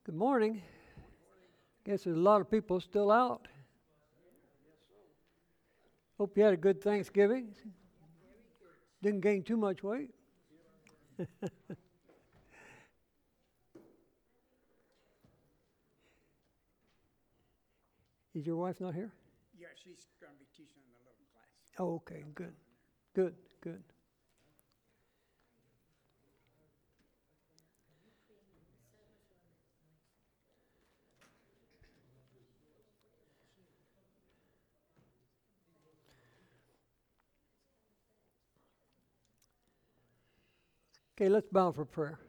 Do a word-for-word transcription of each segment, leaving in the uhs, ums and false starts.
Good morning. Guess there's a lot of people still out. Hope you had a good Thanksgiving. Didn't gain too much weight. Is your wife not here? Yeah, she's going to be teaching in the little class. Oh, okay, good, good, good. Okay, let's bow for prayer.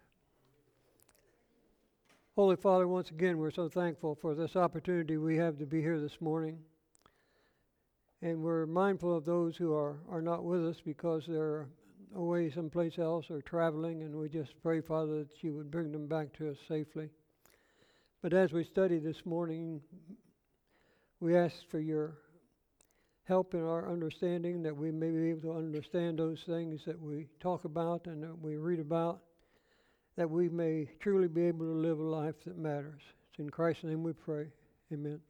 Holy Father, once again, we're so thankful for this opportunity we have to be here this morning. And we're mindful of those who are, are not with us because they're away someplace else or traveling, and we just pray, Father, that you would bring them back to us safely. But as we study this morning, we ask for your help in our understanding, that we may be able to understand those things that we talk about and that we read about, that we may truly be able to live a life that matters. It's in Christ's name we pray. Amen. Amen.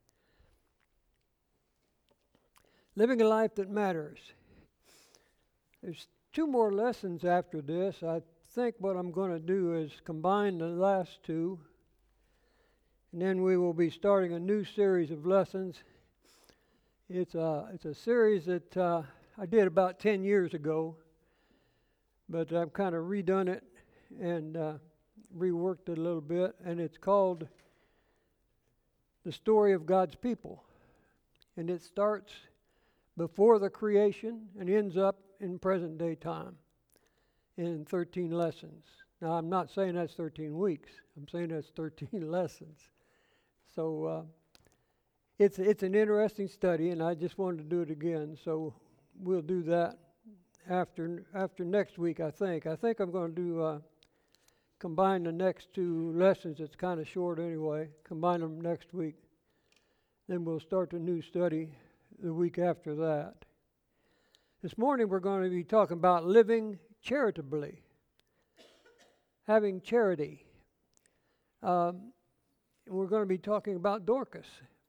Living a life that matters. There's two more lessons after this. I think what I'm going to do is combine the last two, and then we will be starting a new series of lessons. It's a, it's a series that uh, I did about ten years ago, but I've kind of redone it and uh, reworked it a little bit, and it's called The Story of God's People. And it starts before the creation and ends up in present day time in thirteen lessons. Now, I'm not saying that's thirteen weeks. I'm saying that's thirteen lessons. So uh, it's it's an interesting study, and I just wanted to do it again. So we'll do that after after next week, I think. I think I'm going to do uh, combine the next two lessons. It's kind of short anyway. Combine them next week. Then we'll start a new study the week after that. This morning we're going to be talking about living charitably, having charity. Um, we're going to be talking about Dorcas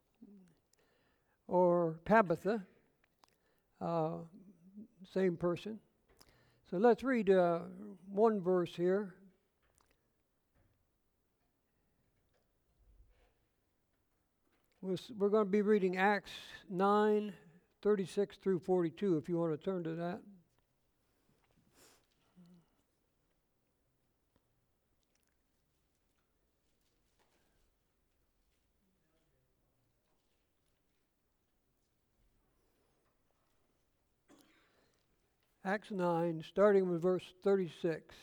or Tabitha, uh, same person. So let's read uh, one verse here. We're going to be reading Acts nine, thirty-six through forty-two, if you want to turn to that. Acts nine, starting with verse thirty-six.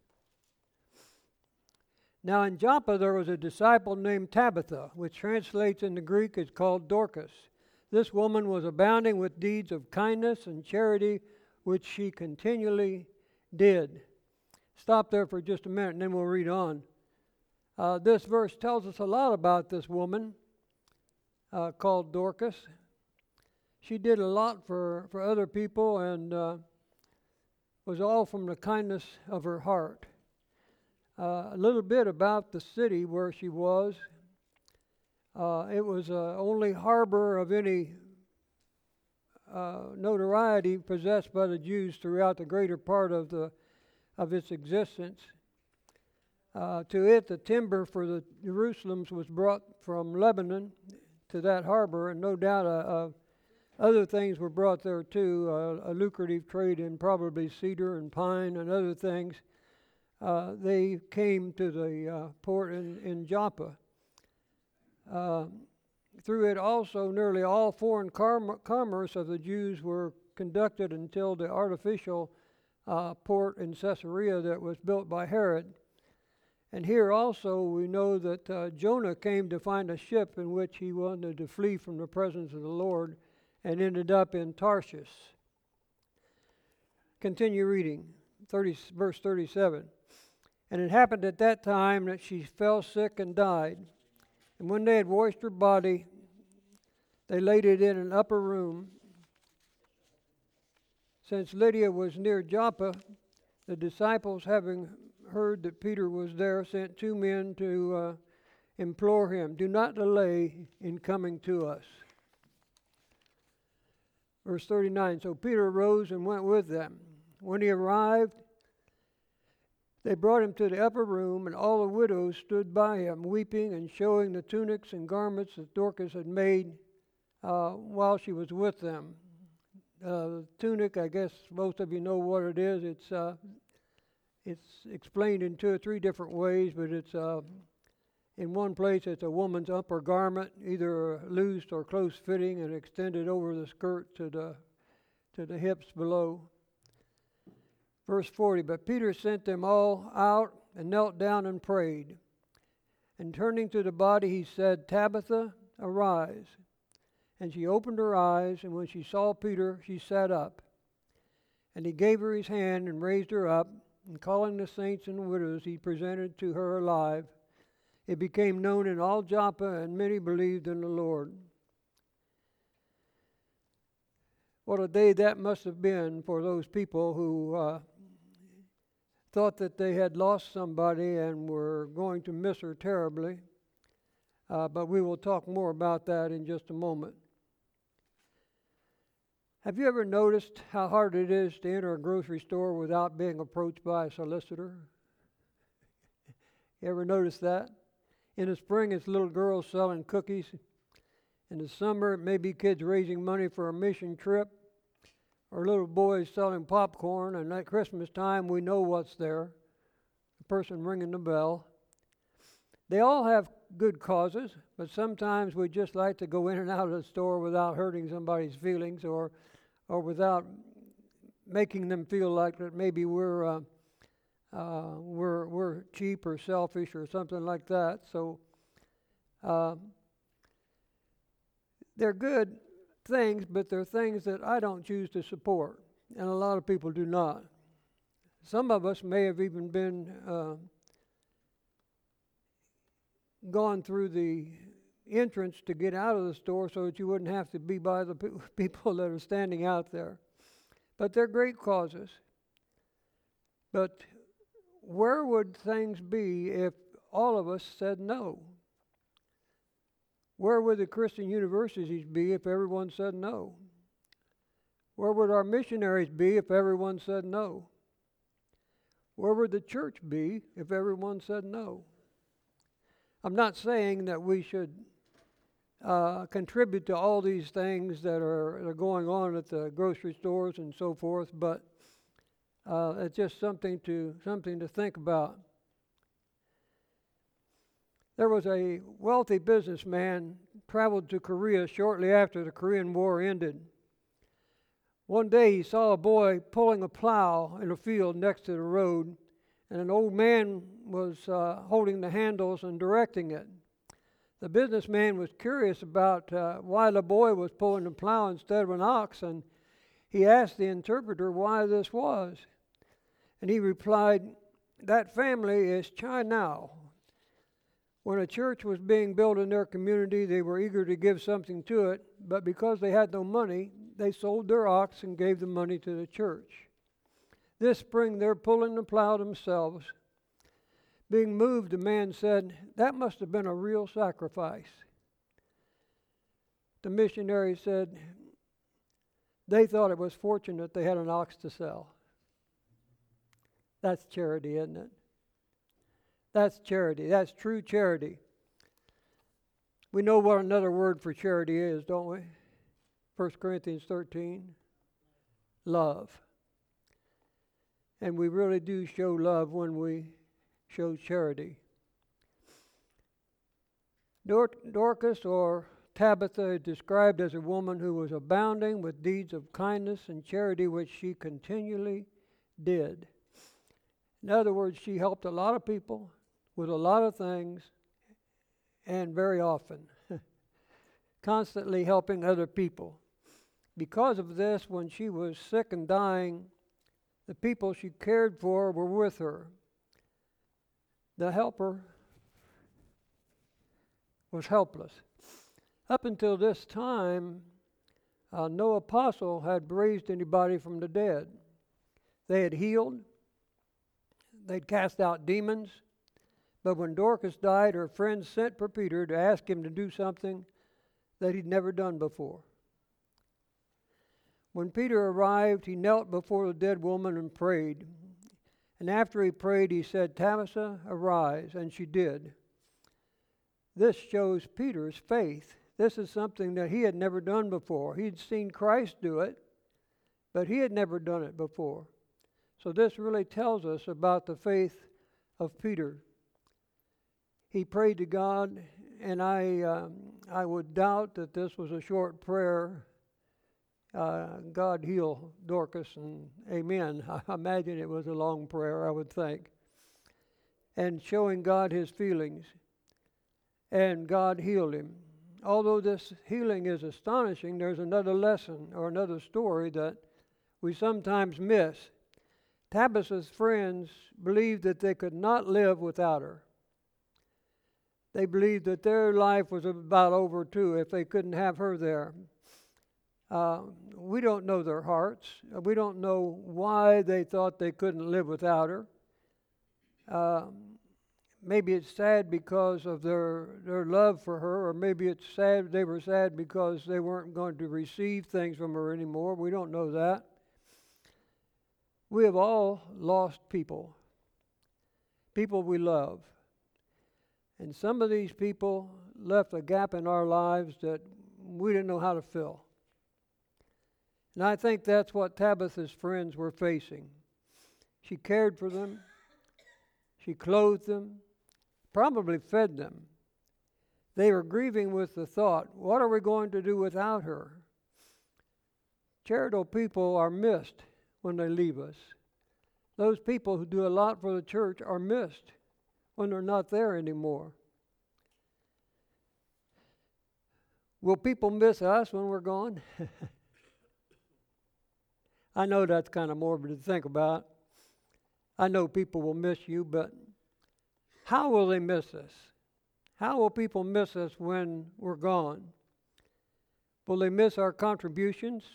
Now in Joppa there was a disciple named Tabitha, which translates in the Greek is called Dorcas. This woman was abounding with deeds of kindness and charity, which she continually did. Stop there for just a minute and then we'll read on. Uh, this verse tells us a lot about this woman uh, called Dorcas. She did a lot for, for other people and uh, was all from the kindness of her heart. Uh, a little bit about the city where she was. Uh, it was uh, only harbor of any uh, notoriety possessed by the Jews throughout the greater part of the of its existence. Uh, to it, the timber for the Jerusalems was brought from Lebanon to that harbor, and no doubt uh, uh, other things were brought there too. Uh, a lucrative trade in probably cedar and pine and other things. Uh, they came to the uh, port in, in Joppa. Uh, through it also, nearly all foreign com- commerce of the Jews were conducted until the artificial uh, port in Caesarea that was built by Herod. And here also we know that uh, Jonah came to find a ship in which he wanted to flee from the presence of the Lord and ended up in Tarshish. Continue reading, thirty, verse thirty-seven. And it happened at that time that she fell sick and died. And when they had washed her body, they laid it in an upper room. Since Lydia was near Joppa, the disciples, having heard that Peter was there, sent two men to uh, implore him, "Do not delay in coming to us." Verse thirty-nine, so Peter arose and went with them. When he arrived, they brought him to the upper room, and all the widows stood by him, weeping and showing the tunics and garments that Dorcas had made uh, while she was with them. Uh, tunic, I guess most of you know what it is. It's uh, it's explained in two or three different ways, but it's uh, in one place it's a woman's upper garment, either loose or close fitting, and extended over the skirt to the to the hips below. Verse forty, but Peter sent them all out and knelt down and prayed. And turning to the body, he said, "Tabitha, arise." And she opened her eyes, and when she saw Peter, she sat up. And he gave her his hand and raised her up, and calling the saints and widows, he presented to her alive. It became known in all Joppa, and many believed in the Lord. What a day that must have been for those people who uh, thought that they had lost somebody and were going to miss her terribly. Uh, but we will talk more about that in just a moment. Have you ever noticed how hard it is to enter a grocery store without being approached by a solicitor? You ever notice that? In the spring, it's little girls selling cookies. In the summer, it may be kids raising money for a mission trip, or little boys selling popcorn. And at Christmas time, we know what's there, the person ringing the bell. They all have good causes, but sometimes we just like to go in and out of the store without hurting somebody's feelings, or or without making them feel like that maybe we're uh, uh, we're we're cheap or selfish or something like that. So uh, they're good things, but they're things that I don't choose to support, and a lot of people do not. Some of us may have even been uh, gone through the entrance to get out of the store so that you wouldn't have to be by the pe- people that are standing out there. But they're great causes. But where would things be if all of us said no? Where would the Christian universities be if everyone said no? Where would our missionaries be if everyone said no? Where would the church be if everyone said no? I'm not saying that we should uh, contribute to all these things that are, are going on at the grocery stores and so forth, but uh, it's just something to something to think about. There was a wealthy businessman traveled to Korea shortly after the Korean War ended. One day he saw a boy pulling a plow in a field next to the road, and an old man was uh, holding the handles and directing it. The businessman was curious about uh, why the boy was pulling the plow instead of an ox, and he asked the interpreter why this was. And he replied, "That family is Chinao. When a church was being built in their community, they were eager to give something to it, but because they had no money, they sold their ox and gave the money to the church. This spring, they're pulling the plow themselves." Being moved, the man said, "That must have been a real sacrifice." The missionary said, "They thought it was fortunate they had an ox to sell." That's charity, isn't it? That's charity. That's true charity. We know what another word for charity is, don't we? First Corinthians thirteen. Love. And we really do show love when we show charity. Dor- Dorcas, or Tabitha, is described as a woman who was abounding with deeds of kindness and charity, which she continually did. In other words, she helped a lot of people with a lot of things, and very often, constantly helping other people. Because of this, when she was sick and dying, the people she cared for were with her. The helper was helpless. Up until this time, uh, no apostle had raised anybody from the dead. They had healed, they'd cast out demons. But when Dorcas died, her friends sent for Peter to ask him to do something that he'd never done before. When Peter arrived, he knelt before the dead woman and prayed. And after he prayed, he said, "Tabitha, arise," and she did. This shows Peter's faith. This is something that he had never done before. He'd seen Christ do it, but he had never done it before. So this really tells us about the faith of Peter. He prayed to God, and I um, I would doubt that this was a short prayer. Uh, God heal Dorcas, and amen. I imagine it was a long prayer, I would think. And showing God his feelings. And God healed him. Although this healing is astonishing, there's another lesson or another story that we sometimes miss. Tabitha's friends believed that they could not live without her. They believed that their life was about over too if they couldn't have her there. Uh, we don't know their hearts. We don't know why they thought they couldn't live without her. Uh, maybe it's sad because of their, their love for her, or maybe it's sad they were sad because they weren't going to receive things from her anymore. We don't know that. We have all lost people, people we love. And some of these people left a gap in our lives that we didn't know how to fill. And I think that's what Tabitha's friends were facing. She cared for them. She clothed them, probably fed them. They were grieving with the thought, what are we going to do without her? Charitable people are missed when they leave us. Those people who do a lot for the church are missed when they're not there anymore. Will people miss us when we're gone? I know that's kind of morbid to think about. I know people will miss you, but how will they miss us? How will people miss us when we're gone? Will they miss our contributions?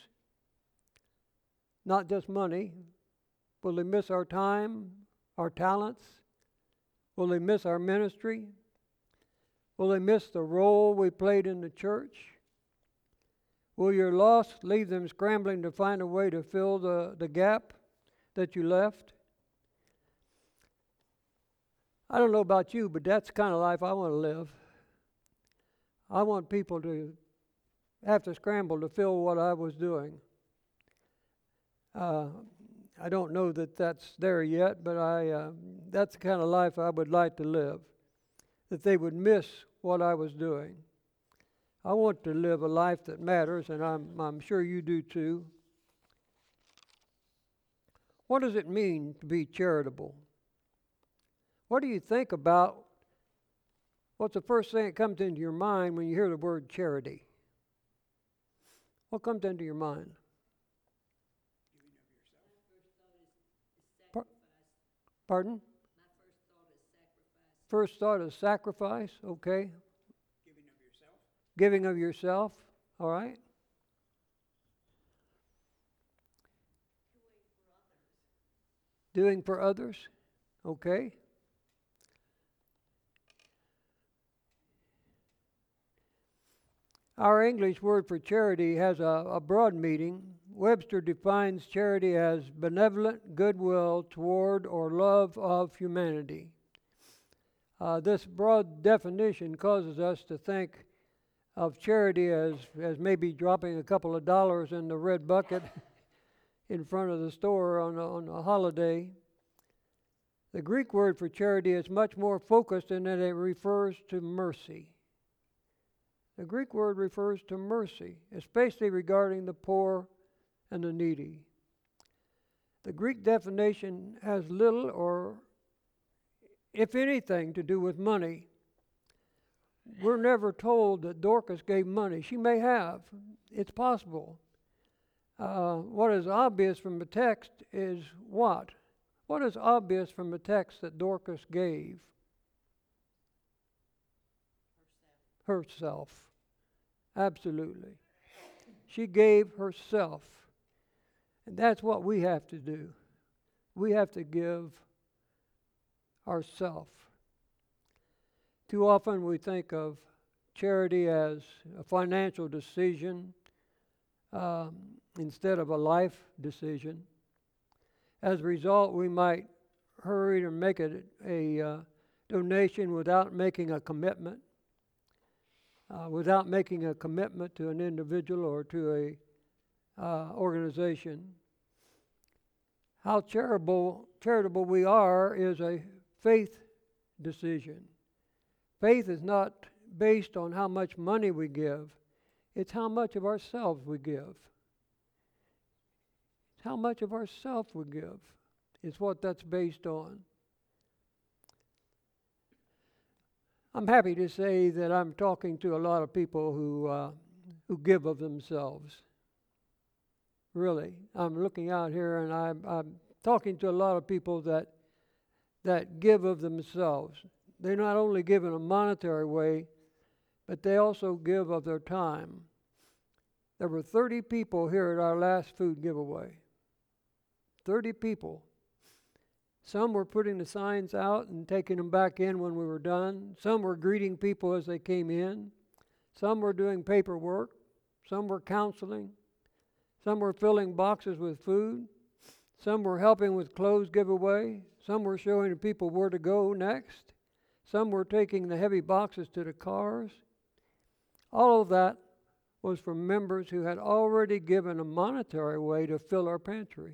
Not just money. Will they miss our time, our talents? Will they miss our ministry? Will they miss the role we played in the church? Will your loss leave them scrambling to find a way to fill the, the gap that you left? I don't know about you, but that's the kind of life I want to live. I want people to have to scramble to fill what I was doing. Uh, I don't know that that's there yet, but I uh, that's the kind of life I would like to live, that they would miss what I was doing. I want to live a life that matters, and I'm, I'm sure you do too. What does it mean to be charitable? What do you think about? What's the first thing that comes into your mind when you hear the word charity? What comes into your mind? Par- Pardon? First thought is sacrifice, okay. Giving of yourself. Giving of yourself, all right. Doing for others, okay. Our English word for charity has a, a broad meaning. Webster defines charity as benevolent goodwill toward or love of humanity. Uh, this broad definition causes us to think of charity as, as maybe dropping a couple of dollars in the red bucket in front of the store on a, on a holiday. The Greek word for charity is much more focused in that it refers to mercy. The Greek word refers to mercy, especially regarding the poor and the needy. The Greek definition has little or, if anything, to do with money. We're never told that Dorcas gave money. She may have. It's possible. Uh, what is obvious from the text is what? What is obvious from the text that Dorcas gave? Herself. Herself. Absolutely. She gave herself. And that's what we have to do. We have to give ourself. Too often we think of charity as a financial decision um, instead of a life decision. As a result, we might hurry to make it a uh, donation without making a commitment, uh, without making a commitment to an individual or to a uh, organization. How charitable, charitable we are is a faith decision. Faith is not based on how much money we give. It's how much of ourselves we give. It's how much of ourselves we give is what that's based on. I'm happy to say that I'm talking to a lot of people who uh, who give of themselves. Really, I'm looking out here and I'm, I'm talking to a lot of people that that give of themselves. They not only give in a monetary way, but they also give of their time. There were thirty people here at our last food giveaway. thirty people. Some were putting the signs out and taking them back in when we were done. Some were greeting people as they came in. Some were doing paperwork. Some were counseling. Some were filling boxes with food. Some were helping with clothes giveaway. Some were showing people where to go next. Some were taking the heavy boxes to the cars. All of that was from members who had already given a monetary way to fill our pantry.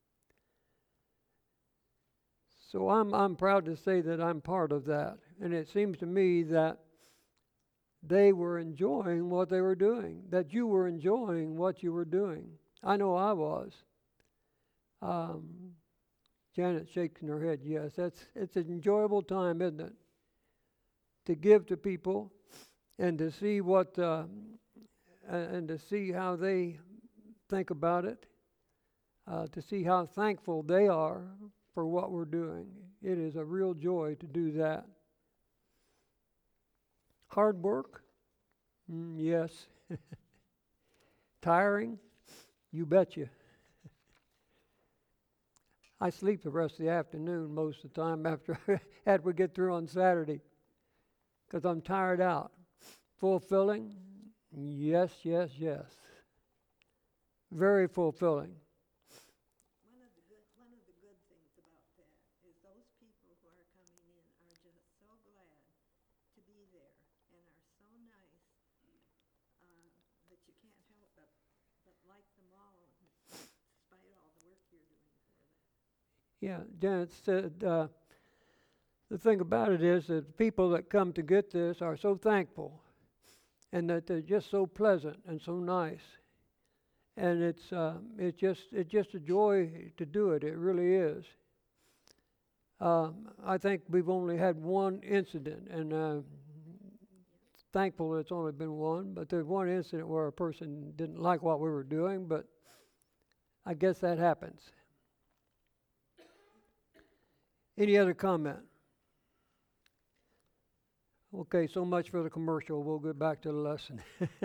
So I'm I'm proud to say that I'm part of that. And it seems to me that they were enjoying what they were doing, that you were enjoying what you were doing. I know I was. Um, Janet shaking her head, yes. That's it's an enjoyable time, isn't it? To give to people and to see what, uh, and to see how they think about it, uh, to see how thankful they are for what we're doing. It is a real joy to do that. Hard work? Mm, yes. Tiring? You betcha. I sleep the rest of the afternoon most of the time after after we get through on Saturday because I'm tired out. Fulfilling? Yes, yes, yes. Very fulfilling. One of the good, one of the good things about that is those people who are coming in are just so glad to be there and are so nice uh, that you can't help but, but like them all despite all the work you're doing for them. Yeah, Janet said uh, the thing about it is that the people that come to get this are so thankful and that they're just so pleasant and so nice. And it's uh, it's just it's just a joy to do it. It really is. Um, I think we've only had one incident, and uh, thankful it's only been one. But there's one incident where a person didn't like what we were doing, but I guess that happens. Any other comment? Okay, so much for the commercial. We'll get back to the lesson.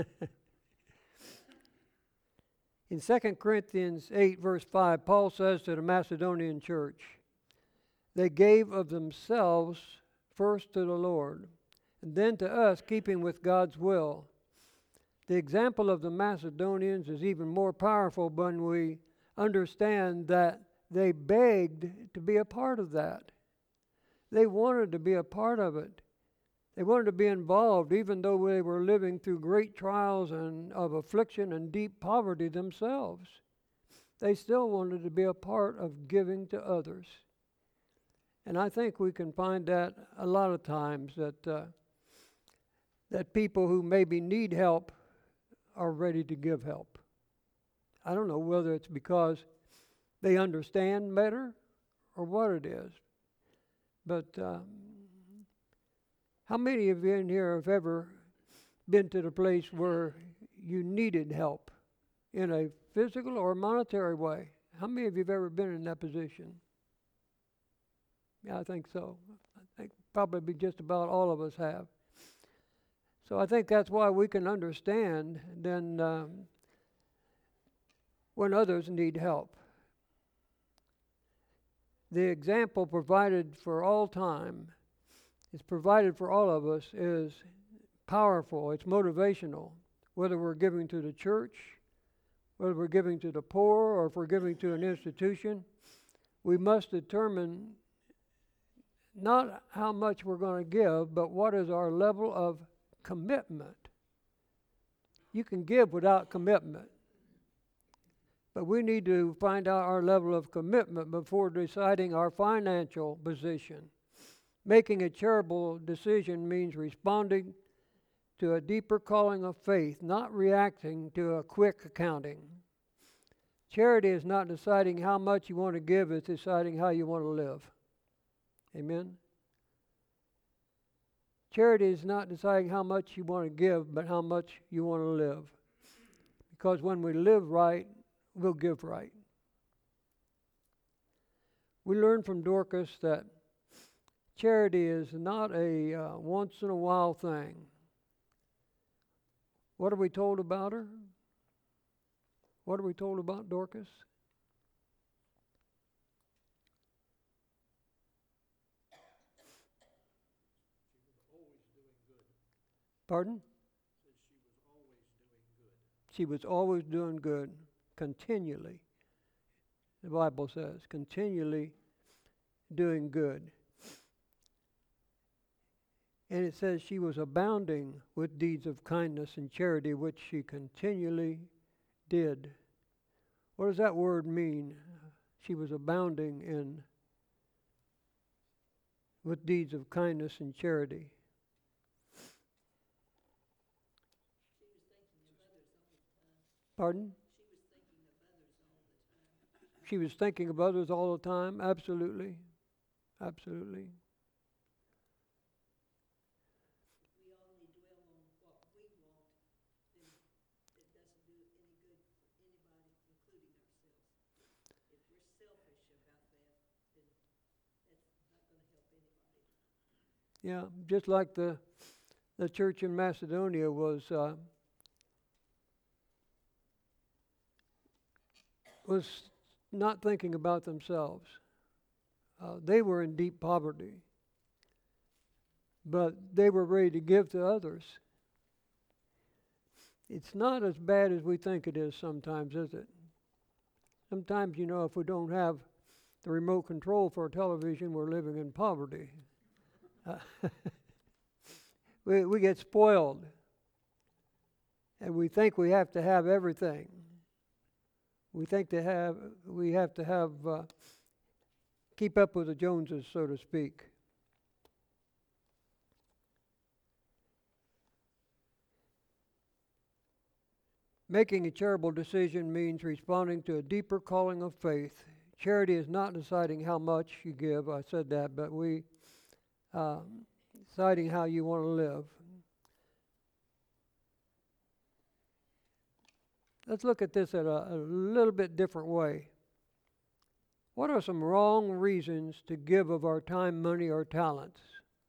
In Second Corinthians eight, verse five, Paul says to the Macedonian church, they gave of themselves first to the Lord, and then to us, keeping with God's will. The example of the Macedonians is even more powerful when we understand that they begged to be a part of that. They wanted to be a part of it. They wanted to be involved, even though they were living through great trials and of affliction and deep poverty themselves. They still wanted to be a part of giving to others. And I think we can find that a lot of times, that uh, that people who maybe need help are ready to give help. I don't know whether it's because they understand better or what it is. But um, how many of you in here have ever been to the place where you needed help in a physical or monetary way? How many of you have ever been in that position? Yeah, I think so. I think probably just about all of us have. So I think that's why we can understand then um, when others need help. The example provided for all time, is provided for all of us, is powerful, it's motivational. Whether we're giving to the church, whether we're giving to the poor, or if we're giving to an institution, we must determine not how much we're going to give, but what is our level of commitment. You can give without commitment, but we need to find out our level of commitment before deciding our financial position. Making a charitable decision means responding to a deeper calling of faith, not reacting to a quick accounting. Charity is not deciding how much you want to give, it's deciding how you want to live. Amen? Charity is not deciding how much you want to give, but how much you want to live. Because when we live right, we'll give right. We learn from Dorcas that charity is not a uh, once in a while thing. What are we told about her? What are we told about Dorcas? Pardon? She was always doing good, continually. The Bible says, continually doing good. And it says she was abounding with deeds of kindness and charity, which she continually did. What does that word mean? She was abounding in with deeds of kindness and charity. Pardon? She was thinking of others all the time. Absolutely. Absolutely. We only dwell on what we want, then it doesn't do any good for anybody, including ourselves. If we're selfish about that, then that's not going to help anybody. Yeah, just like the the church in Macedonia was uh, was not thinking about themselves. Uh, they were in deep poverty, but they were ready to give to others. It's not as bad as we think it is sometimes, is it? Sometimes, you know, if we don't have the remote control for a television, we're living in poverty. Uh, we, we get spoiled, and we think we have to have everything. We think to have we have to have uh, keep up with the Joneses, so to speak. Making a charitable decision means responding to a deeper calling of faith. Charity is not deciding how much you give. I said that, but we uh, deciding how you want to live. Let's look at this at a, a little bit different way. What are some wrong reasons to give of our time, money, or talents?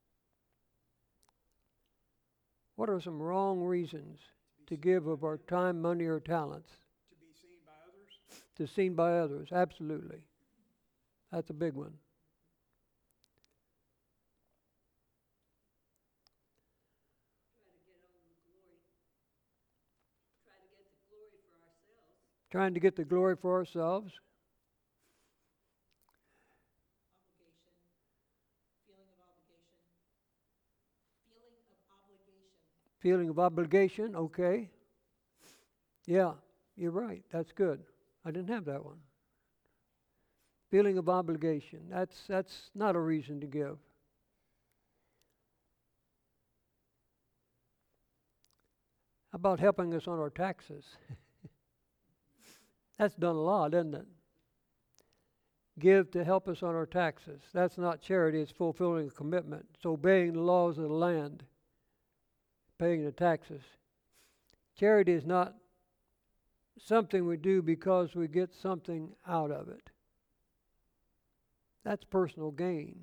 What are some wrong reasons to give of our time, money, or talents? To be seen by others? To seen by others, absolutely. That's a big one. Trying to get the glory for ourselves. Feeling of obligation, okay. Yeah, you're right. That's good. I didn't have that one. Feeling of obligation. That's that's not a reason to give. How about helping us on our taxes? That's done a lot, isn't it? Give to help us on our taxes. That's not charity, it's fulfilling a commitment. It's obeying the laws of the land, paying the taxes. Charity is not something we do because we get something out of it. That's personal gain.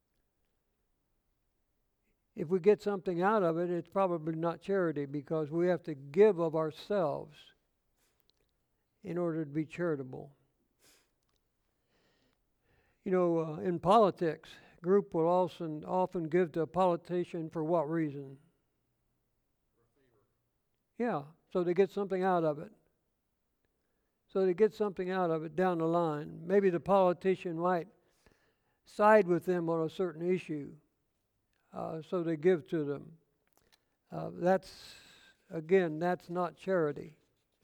If we get something out of it, it's probably not charity because we have to give of ourselves in order to be charitable. You know, uh, in politics, group will often often give to a politician for what reason? Yeah, so they get something out of it. So they get something out of it down the line. Maybe the politician might side with them on a certain issue, uh, so they give to them. Uh, that's, again, that's not charity.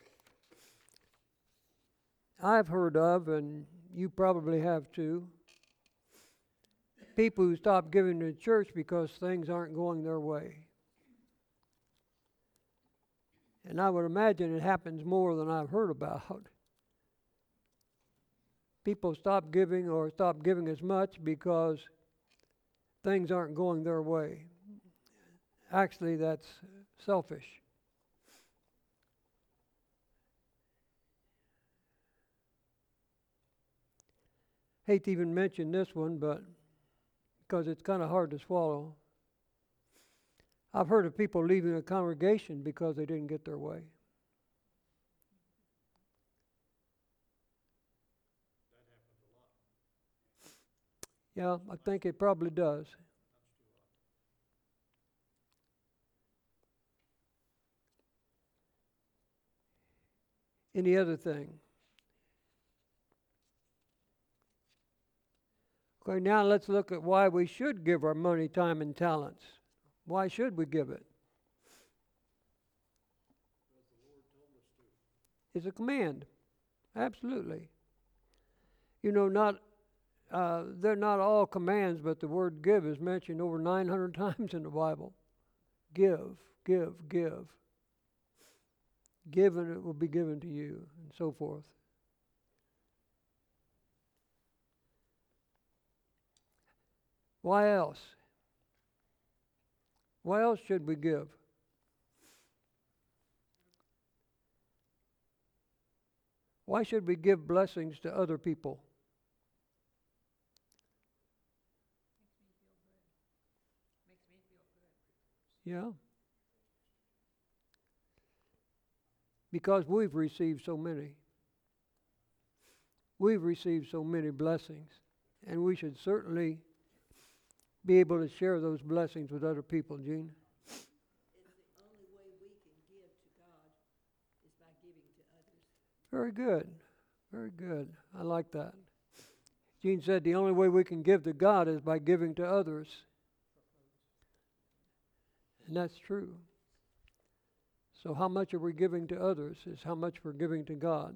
I've heard of, and you probably have too, people who stop giving to the church because things aren't going their way. And I would imagine it happens more than I've heard about. People stop giving or stop giving as much because things aren't going their way. Actually, that's selfish. Hate to even mention this one, but because it's kind of hard to swallow. I've heard of people leaving a congregation because they didn't get their way. Yeah, I think it probably does. Any other thing? Okay, now let's look at why we should give our money, time, and talents. Why should we give it? It's a command. Absolutely. You know, not uh, they're not all commands, but the word give is mentioned over nine hundred times in the Bible. Give, give, give. Give and it will be given to you, and so forth. Why else? Why else should we give? Why should we give blessings to other people? Makes me feel good. Yeah. Because we've received so many. We've received so many blessings, and we should certainly be able to share those blessings with other people, Gene. It's the only way we can give to God is by giving to others. Very good. Very good. I like that. Gene said the only way we can give to God is by giving to others. And that's true. So how much are we giving to others is how much we're giving to God.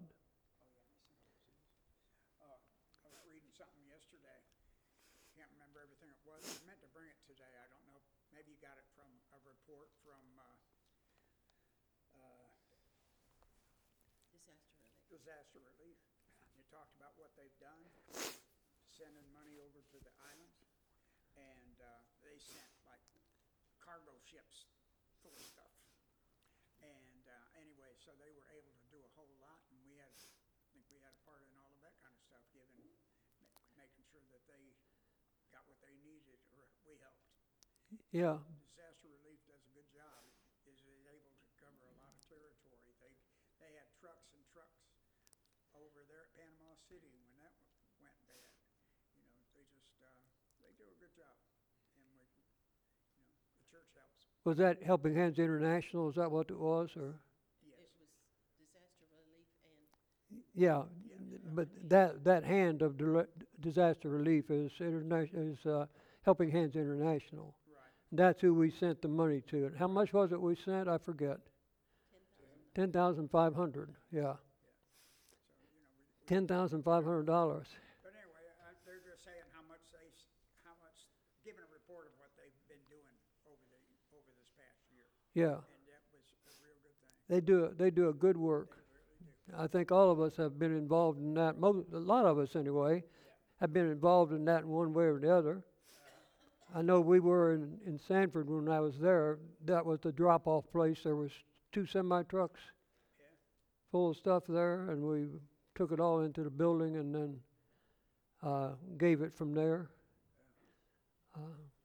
Uh, I was reading something yesterday. Can't remember everything it was. I meant to bring it today. I don't know. Maybe you got it from a report from uh, uh, Disaster relief. disaster relief. They talked about what they've done, sending money over to the islands, and uh, they sent like cargo ships full of stuff. And uh, anyway, so they were able to do a whole lot, and we had, I think we had a part in all of that kind of stuff, giving, ma- making sure that they got what they needed, or we helped. Yeah. Disaster relief does a good job. Is is able to cover a lot of territory. They they had trucks and trucks over there at Panama City when that w- went bad. You know, they just uh, they do a good job, and we, you know, the church helps. Was that Helping Hands International? Is that what it was? Or Yes. It was disaster relief and yeah, but that that hand of dile- disaster relief is interna- is uh, Helping Hands International. Right. That's who we sent the money to. And how much was it we sent? I forget. ten thousand. Ten thousand five hundred. Yeah. So you know, we, Ten thousand five hundred dollars. but anyway, I, they're just saying how much they s- how much giving a report of what they've been doing over the over this past year, Yeah. and that was a real good thing. They do they do a good work. They really do. I think all of us have been involved in that. Most, a lot of us anyway, have been involved in that in one way or the other. I know we were in, in Sanford when I was there. That was the drop-off place. There was two semi-trucks Yeah. full of stuff there, and we took it all into the building and then uh, gave it from there. Uh,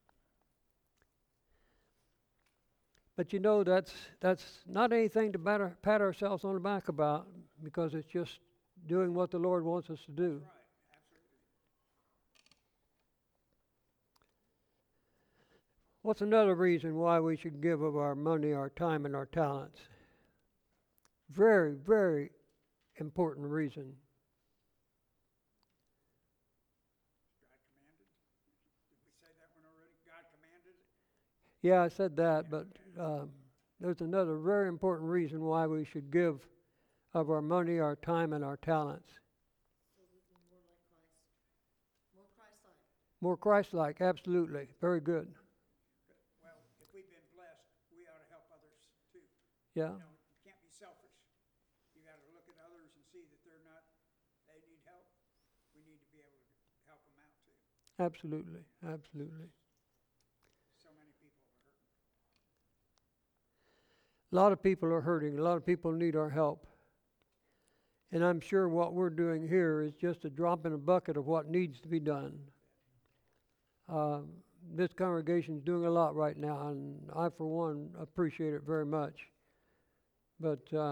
but you know, that's that's not anything to pat, our, pat ourselves on the back about, because it's just doing what the Lord wants us to do. Right. Absolutely. What's another reason why we should give of our money, our time, and our talents? Very, very important reason. God commanded. Did we say that one already? God commanded it? Yeah, I said that, but um, there's another very important reason why we should give of our money, our time, and our talents. So we can more like Christ, more Christ-like. More Christ-like, absolutely. Very good. Well, if we've been blessed, we ought to help others too. Yeah, You know, you can't be selfish. You got to look at others and see that they're not, they need help. We need to be able to help them out too. absolutely, absolutely. So many people are hurting. A lot of people are hurting. A lot of people need our help. And I'm sure what we're doing here is just a drop in a bucket of what needs to be done. Um, this congregation is doing a lot right now, and I, for one, appreciate it very much. But uh,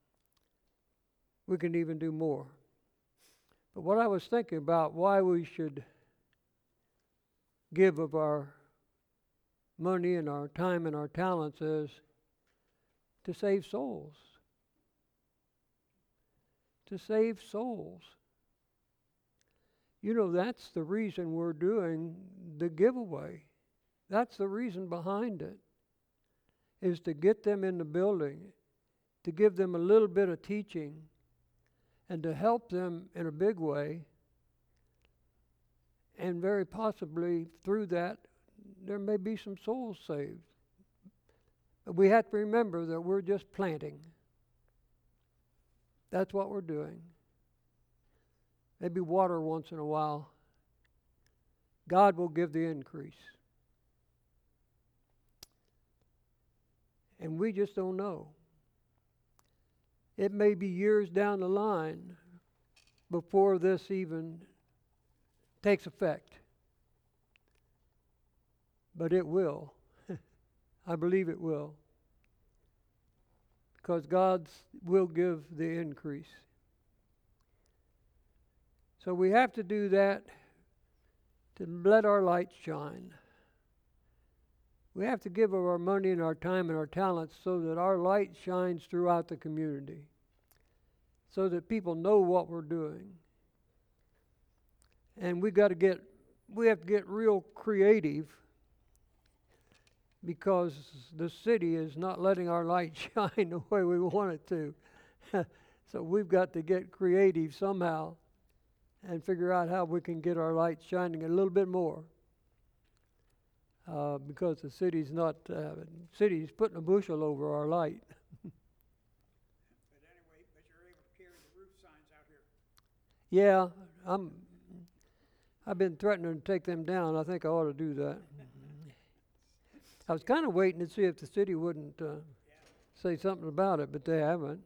we can even do more. But what I was thinking about why we should give of our money and our time and our talents is to save souls. To save souls. You know, that's the reason we're doing the giveaway. That's the reason behind it, is to get them in the building, to give them a little bit of teaching, and to help them in a big way. And very possibly through that, there may be some souls saved. But we have to remember that we're just planting. That's what we're doing. Maybe water once in a while. God will give the increase. And we just don't know. It may be years down the line before this even takes effect. But it will. I believe it will. Because God will give the increase. So we have to do that to let our light shine. We have to give of our money and our time and our talents so that our light shines throughout the community, so that people know what we're doing. And we got to get, we have to get real creative, because the city is not letting our light shine the way we want it to. So we've got to get creative somehow and figure out how we can get our light shining a little bit more. Uh, because the city's not, uh, city's putting a bushel over our light. But anyway, but you're able to carry the roof signs out here. Yeah, I'm, I've been threatening to take them down. I think I ought to do that. I was kind of waiting to see if the city wouldn't uh, say something about it, but they haven't.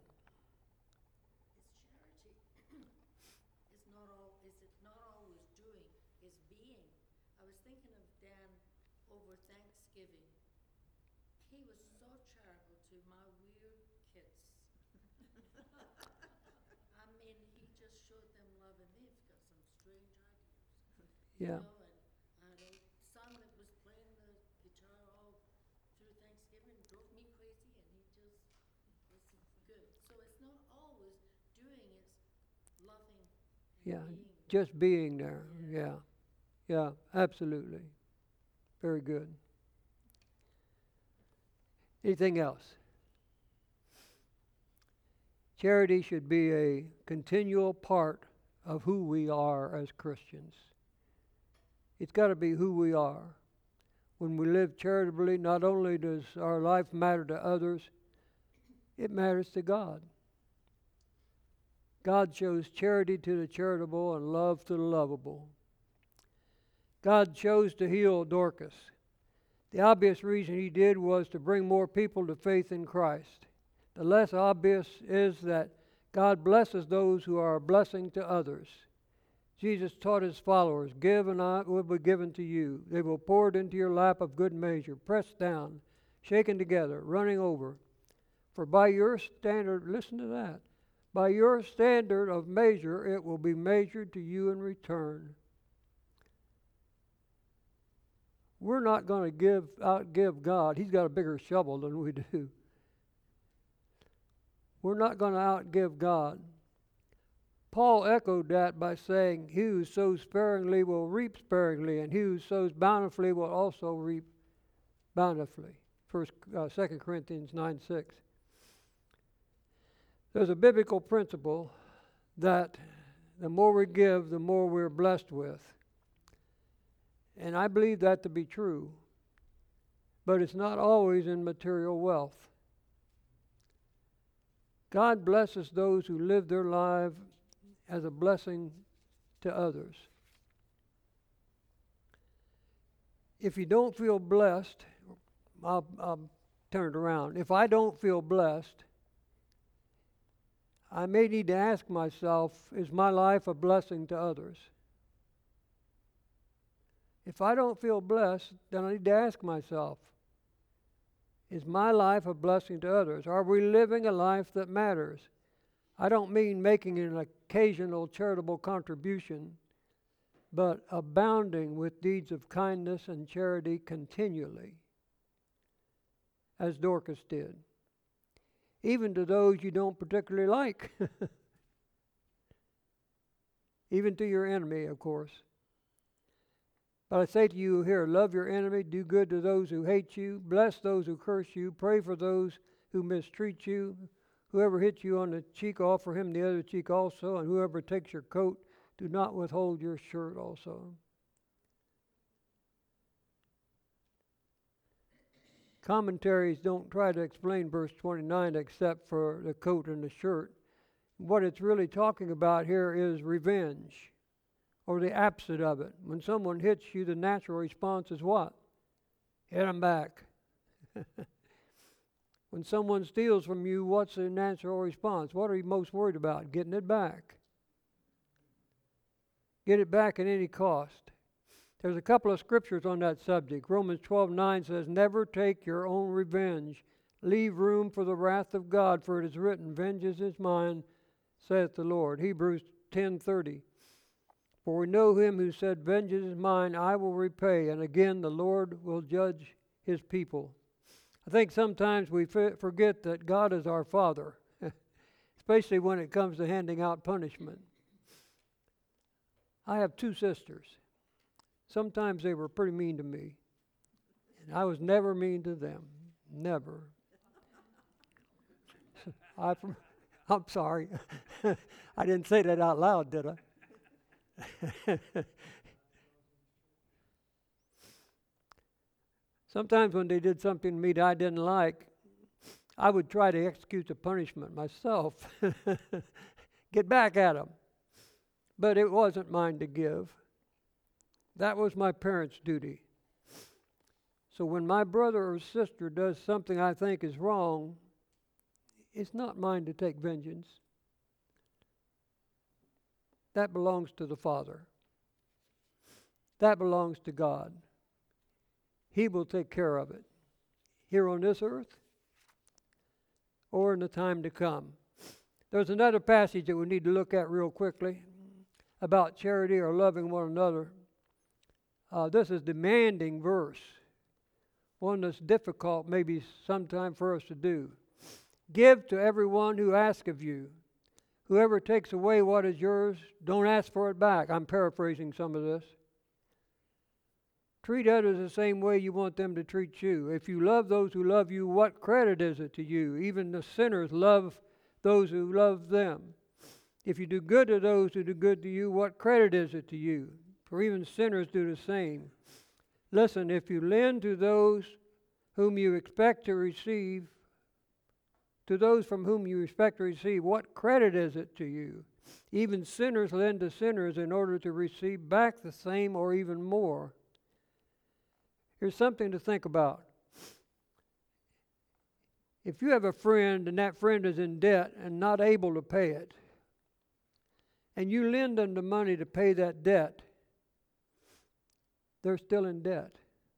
It's charity. It's not all, is it not always doing, it's being. I was thinking of Dan over Thanksgiving. He was so charitable to my weird kids. I mean, he just showed them love, and they've got some strange ideas. Yeah. You know, and I had a son that was playing the guitar all through Thanksgiving, drove me crazy, and he just was good. So it's not always doing, it's loving and Yeah, being. just being there. Yeah, yeah, absolutely. Very good. Anything else? Charity should be a continual part of who we are as Christians. It's got to be who we are. When we live charitably, not only does our life matter to others, it matters to God. God shows charity to the charitable and love to the lovable. God chose to heal Dorcas. The obvious reason he did was to bring more people to faith in Christ. The less obvious is that God blesses those who are a blessing to others. Jesus taught his followers, "Give and it will be given to you. They will pour it into your lap of good measure, pressed down, shaken together, running over. For by your standard," listen to that, "by your standard of measure it will be measured to you in return." we're not going to give outgive God. He's got a bigger shovel than we do. We're not going to outgive God. Paul echoed that by saying, he who sows sparingly will reap sparingly, and he who sows bountifully will also reap bountifully. First, uh, Second Corinthians nine six. There's a biblical principle that the more we give, the more we're blessed with. And I believe that to be true. But it's not always in material wealth. God blesses those who live their life as a blessing to others. If you don't feel blessed, I'll, I'll turn it around. If I don't feel blessed, I may need to ask myself, is my life a blessing to others? If I don't feel blessed, then I need to ask myself, is my life a blessing to others? Are we living a life that matters? I don't mean making an occasional charitable contribution, but abounding with deeds of kindness and charity continually, as Dorcas did. Even to those you don't particularly like. Even to your enemy, of course. But I say to you here, love your enemy, do good to those who hate you, bless those who curse you, pray for those who mistreat you. Whoever hits you on the cheek, offer him the other cheek also, and whoever takes your coat, do not withhold your shirt also. Commentaries don't try to explain verse twenty-nine except for the coat and the shirt. What it's really talking about here is revenge, or the opposite of it. When someone hits you, the natural response is what? Hit them back. When someone steals from you, what's the natural response? What are you most worried about? Getting it back. Get it back at any cost. There's a couple of scriptures on that subject. Romans twelve nine says, never take your own revenge. Leave room for the wrath of God, for it is written, vengeance is mine, saith the Lord. Hebrews ten thirty. For we know him who said, vengeance is mine, I will repay. And again, the Lord will judge his people. I think sometimes we f- forget that God is our Father, especially when it comes to handing out punishment. I have two sisters. Sometimes they were pretty mean to me. And I was never mean to them. Never. I, I'm sorry. I didn't say that out loud, did I? Sometimes when they did something to me that I didn't like, I would try to execute the punishment myself. Get back at them. But it wasn't mine to give. That was my parents' duty. So when my brother or sister does something I think is wrong, it's not mine to take vengeance. That belongs to the Father. That belongs to God. He will take care of it, here on this earth or in the time to come. There's another passage that we need to look at real quickly about charity or loving one another. Uh, this is a demanding verse, one that's difficult maybe sometime for us to do. Give to everyone who asks of you. Whoever takes away what is yours, don't ask for it back. I'm paraphrasing some of this. Treat others the same way you want them to treat you. If you love those who love you, what credit is it to you? Even the sinners love those who love them. If you do good to those who do good to you, what credit is it to you? For even sinners do the same. Listen, if you lend to those whom you expect to receive, to those from whom you expect to receive, what credit is it to you? Even sinners lend to sinners in order to receive back the same or even more. Here's something to think about. If you have a friend and that friend is in debt and not able to pay it, and you lend them the money to pay that debt, they're still in debt.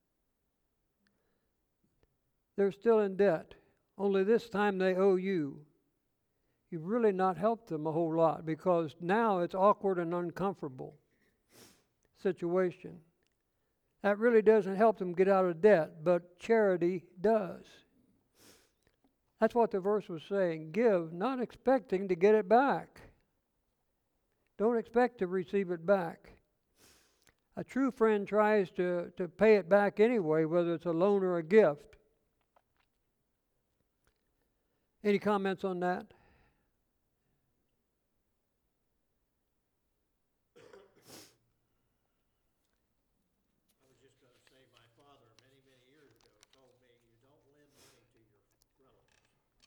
They're still in debt. Only this time they owe you. You've really not helped them a whole lot because now it's awkward and uncomfortable situation. That really doesn't help them get out of debt, but charity does. That's what the verse was saying. Give, not expecting to get it back. Don't expect to receive it back. A true friend tries to, to pay it back anyway, whether it's a loan or a gift. Any comments on that? I was just going to say, my father, many, many years ago, told me you don't lend money to your relatives.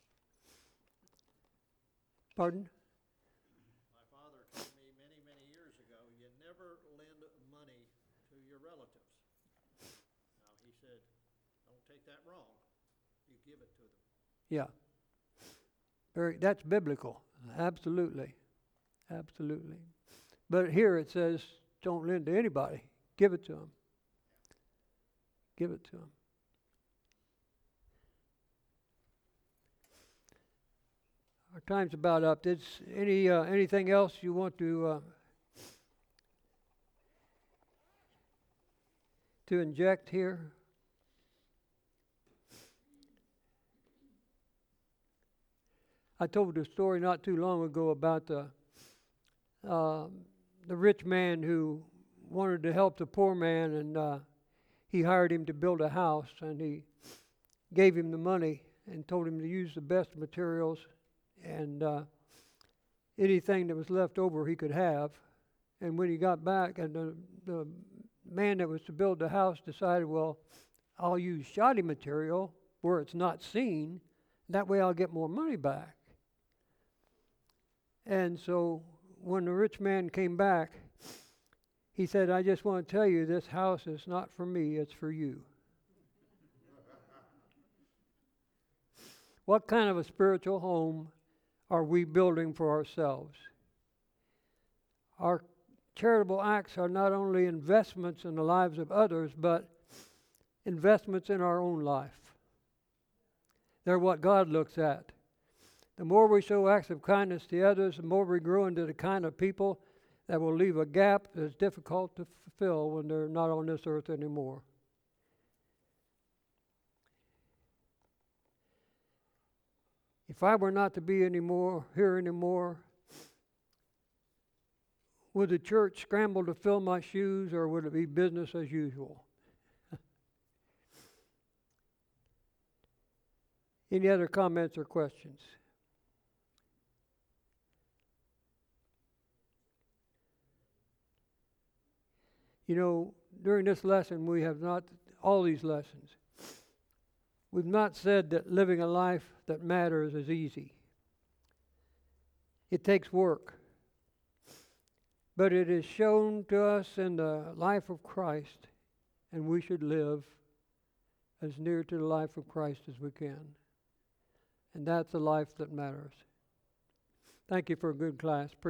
Pardon? My father told me many, many years ago, you never lend money to your relatives. Now, he said, don't take that wrong. You give it to them. Yeah. Very, that's biblical. Absolutely. Absolutely. But here it says, don't lend to anybody. Give it to them. Give it to them. Our time's about up. Did any uh, anything else you want to uh, to inject here? I told a story not too long ago about the uh, the rich man who wanted to help the poor man, and uh, he hired him to build a house, and he gave him the money and told him to use the best materials, and uh, anything that was left over he could have. And when he got back, and the, the man that was to build the house decided, well, I'll use shoddy material where it's not seen, that way I'll get more money back. And so when the rich man came back, he said, I just want to tell you, this house is not for me, it's for you. What kind of a spiritual home are we building for ourselves? Our charitable acts are not only investments in the lives of others, but investments in our own life. They're what God looks at. The more we show acts of kindness to others, the more we grow into the kind of people that will leave a gap that's difficult to fulfill when they're not on this earth anymore. If I were not to be anymore here anymore, would the church scramble to fill my shoes, or would it be business as usual? Any other comments or questions? You know, during this lesson, we have not, all these lessons, we've not said that living a life that matters is easy. It takes work. But it is shown to us in the life of Christ, and we should live as near to the life of Christ as we can. And that's a life that matters. Thank you for a good class.